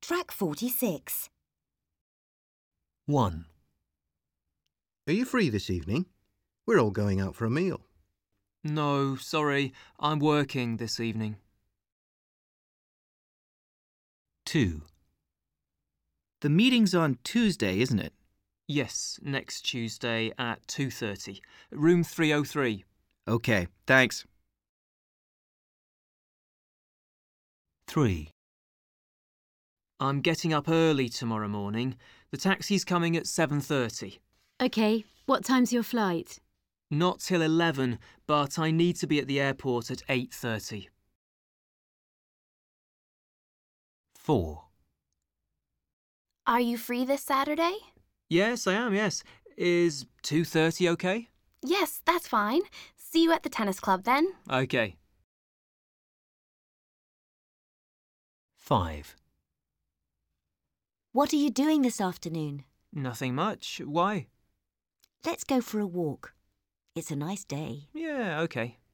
Track 46. 1. Are you free this evening? We're all going out for a meal. No, sorry, I'm working this evening. 2. The meeting's on Tuesday, isn't it? Yes, next Tuesday at 2:30. Room 303. Okay, thanks. 3. I'm getting up early tomorrow morning. The taxi's coming at 7:30. OK, what time's your flight? Not till 11, but I need to be at the airport at 8:30. 4. Are you free this Saturday? Yes, I am, yes. Is 2:30 OK? Yes, that's fine. See you at the tennis club then. OK. 5. What are you doing this afternoon? Nothing much. Why? Let's go for a walk. It's a nice day. Yeah, OK.